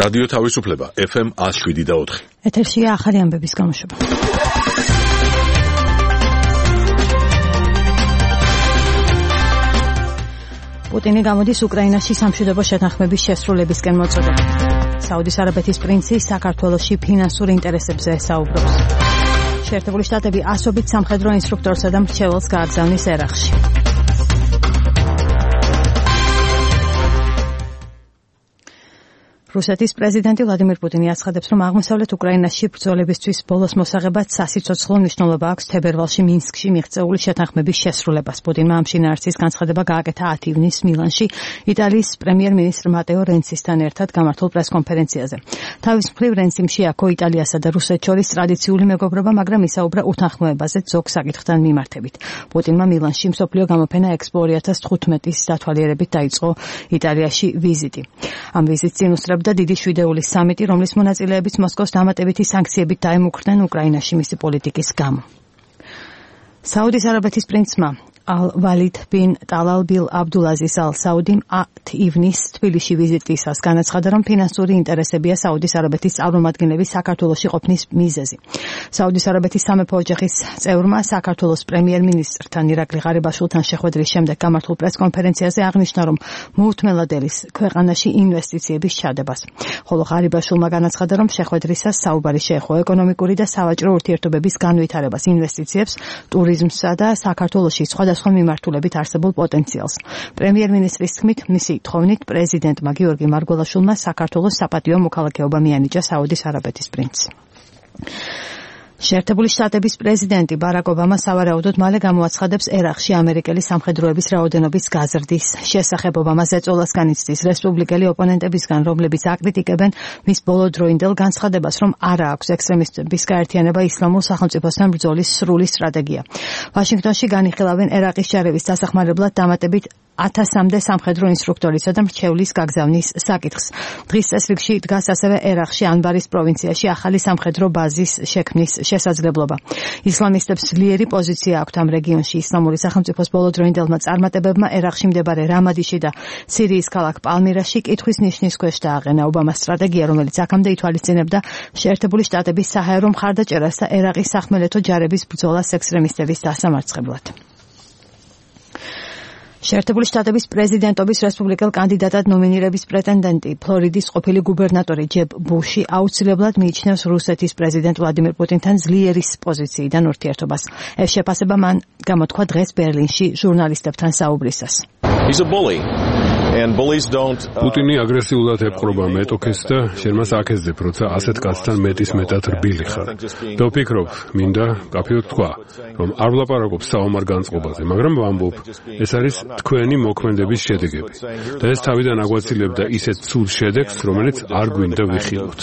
რადიო თავისუფლება FM 107.4. ეთერშია ახალი ამბების გამოშვება. პუტინი გამოდის უკრაინაში სამშვიდობო შეთანხმების შესრულებისკენ მოწოდებით. საუდის არაბეთის პრინცი საქართველოში ფინანსურ ინტერესებზე საუბრობს. შეერთებული შტატები ასობით სამხედრო ინსტრუქტორსა და მრჩეველს გააგზავნის ერაყში. რუსეთის პრეზიდენტი ვლადიმირ პუტინი აცხადებს, რომ აღმოსავლეთ უკრაინაში ბრძოლებისთვის ბოლოს მოსაღებად სასიცოცხლო მნიშვნელობა აქვს თებერვალში მინსკში მიღწეული შეთანხმების შესრულებას. პუტინმა ამ შინაარსის განცხადება გააკეთა 10 ივნისს მილანში იტალიის პრემიერ-მინისტრ მატეო რენცისთან ერთად გამართულ პრესკონფერენციაზე. თავის მხრივ რენციმ შეაქო იტალიასა და რუსეთს შორის ტრადიციული მეგობრობა, მაგრამ ისაუბრა უთანხმოებაზე ზოგ საკითხთან მიმართებით. პუტინმა მილანში მსოფლიო გამოფენა ექსპო 2015-ის დათვალიერებით დაიწყო იტალიაში ვიზიტი. ამ ვიზიტს წინ უსწრებდა დიდი შვიდეულის სამიტი, რომლის მონაწილეებიც მოსკოვს დამატებითი სანქციებით დაემუქრნენ უკრაინაში მისი პოლიტიკის გამო. საუდის არაბეთის პრინცმა ალ-ვალიდ ბინ ტალალ ბილ აბდულაზიზ ალ-საუდიმ 10 ივნისს თბილისში ვიზიტისას განაცხადა, რომ ფინანსური ინტერესებია საუდის არაბეთის წარმომადგენლების საქართველოში ყოფნის მიზეზი. საუდის არაბეთის სამეფო ოჯახის წევრმა საქართველოს პრემიერ-მინისტრთან ირაკლი ღარიბაშვილთან შეხვედრის შემდეგ გამართულ პრესკონფერენციაზე აღნიშნა, რომ მოუთმენლად ელის ქვეყანაში ინვესტიციების ჩადებას. ხოლო ღარიბაშვილმა განაცხადა, რომ შეხვედრისას საუბარი შეეხო ეკონომიკური და სავაჭრო ურთიერთობების განვითარებას, ინვესტიციებს, ტურიზმსა და საქართველოში სხვადასხვა მიმართულებით არსებულ პოტენციალს. პრემიერ-მინისტრის თქმით, მისი თხოვნით პრეზიდენტმა გიორგი მარგველაშვილმა საქართველოს საპატიო მოქალაქეობა მიანიჭა საუდის არაბეთის პრინცს. შეერთებული შტატების პრეზიდენტი ბარაკ ობამა სავარაუდოდ მალე გამოაცხადებს ერაყში ამერიკელი სამხედროების რაოდენობის გაზრდის შესახებ. ობამას ეწოლას განიცდის რესპუბლიკელი ოპონენტებისგან, რომლებიც აკრიტიკებენ მის ბოლოდროინდელ განცხადებას, რომ არა აქვს ექსტრემისტების გაერთიანება ისლამურ სახელმწიფოსთან ბრძოლის სრული სტრატეგია. ვაშინგტონში განიხილავენ ერაყის ჯარების დასახმარებლად დამატებით 1000-მდე სამხედრო ინსტრუქტორისა და მრჩევლის გაგზავნის საკითხს. დღის წესრიგში დგას ასევე ერაყში ანბარის პროვინციაში ახალი სამხედრო ბაზის შექმნის შესაძლებლობა. ისლამისტებს ძლიერი პოზიცია აქვთ ამ რეგიონში. ისლამური სახელმწიფოს ბოლოდროინდელმა წარმატებებმა ერაყში მდებარე რამადიში და სირიის ქალაქ პალმირაში კითხვის ნიშნის ქვეშ დააყენა. ობამას სტრატეგია, რომელიც აქამდე ითვალისწინებდა შეერთებული შტატების საჰაერო მხარდაჭერას და ერაყის სახმელეთო ჯარების ბრძოლას ექსტრემისტების დასამარცხებლად. შეერთებული შტატების პრეზიდენტობის რესპუბლიკელ კანდიდატად ნომინირების პრეტენდენტი, ფლორიდის ყოფილი გუბერნატორი ჯებ ბუში აუცილებლად მიიჩნევს რუსეთის პრეზიდენტ ვლადიმირ პუტინთან ძლიერის პოზიციიდან ურთიერთობას. ეს შეფასება მან გამოთქვა დღეს ბერლინში ჟურნალისტებთან საუბრისას. პუტინი აგრესიულად ეპყრობა მეტოქეს და შენ მას აქეზებ, როცა ასეთ კაცთან მეტად რბილი ხარ. და ვფიქრობ, მინდა კაფეოდ თქვა, რომ არ ვლაპარაკობ საომარ განწყობაზე, მაგრამ ვამბობ, ეს არის თქვენი მოქმედების შედეგები. და ეს თავიდან აგვაცილებდა ისეთ ცუდ შედეგს, რომელიც არ გვინდა ვიხილოთ.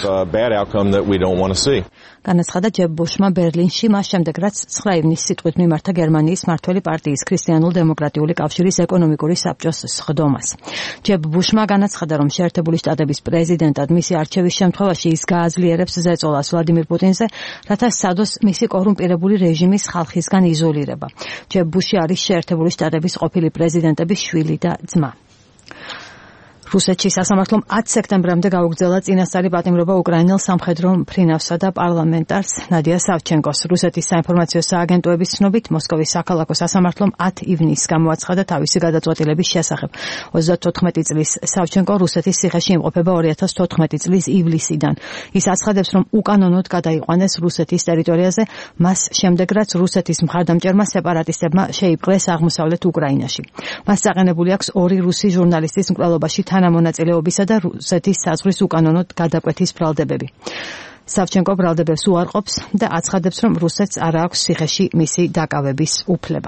განაცხადა ჯებ ბუშმა ბერლინში, მას შემდეგ რაც 9 ივნისს სიტყვით მიმართა გერმანიის მმართველი პარტიის ქრისტიანულ-დემოკრატიული კავშირის ეკონომიკური საბჭოს სხდომას. ჯებ ბუშმა განაცხადა, რომ შეერთებული შტატების პრეზიდენტად მისი არჩევის შემთხვევაში ის გააძლიერებს ზეწოლას ვლადიმირ პუტინზე, რათა სცადოს მისი კორუმპირებული რეჟიმის ხალხისგან იზოლირება. ჯებ ბუში არის შეერთებული შტატების ყოფილი პრეზიდენტების შვილი და ძმა. რუსეთში სასამართლომ 10 სექტემბრამდე გაუგრძელა წინასწარი პატიმრობა უკრაინელ სამხედრო მფრინავსა და პარლამენტარს ნადია სავჩენკოს. რუსეთის საინფორმაციო სააგენტოების ცნობით, მოსკოვის საქალაქო სასამართლომ 10 ივნისს გამოაცხადა თავისი გადაწყვეტილების შესახებ. 34 წლის სავჩენკო რუსეთის ციხეში იმყოფება 2014 წლის ივლისიდან. ის აცხადებს, რომ უკანონოდ გადაიყვანეს რუსეთის ტერიტორიაზე, მას შემდეგ რაც რუსეთის მხარდამჭერმა სეპარატისტებმა შეიპყრეს აღმოსავლეთ უკრაინაში. მას წაყენებული აქვს 2 რუსი ჟურნალისტის მკვლელობაში თანამონაწილეობისა და რუსეთის საზღვრის უკანონოდ გადაკვეთის ბრალდებები. სავჩენკო ბრალდებებს უარყოფს და აცხადებს, რომ რუსეთს არ აქვს ციხეში მისი დაკავების უფლება.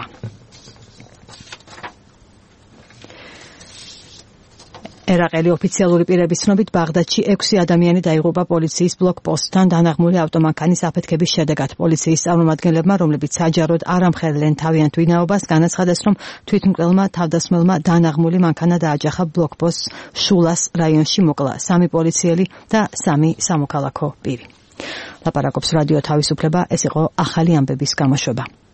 ერაყელი ოფიციალური პირების ცნობით, ბაღდადში 6 ადამიანი დაიღუპა პოლიციის ბლოკპოსტთან დანაღმული ავტომანქანის აფეთქების შედეგად. პოლიციის წარმომადგენლებმა, რომლებიც საჯაროდ არ ამხელიდნენ თავიანთ ვინაობას, განაცხადეს, რომ თვითმკვლელმა თავდასხმელმა დანაღმული მანქანა დააჯახა ბლოკპოსტს შულას რაიონში, მოკლა 3 პოლიციელი და 3 სამოქალაქო პირი. ლაპარაკობს რადიო თავისუფლება, ეს იყო ახალი ამბების გამოშვება.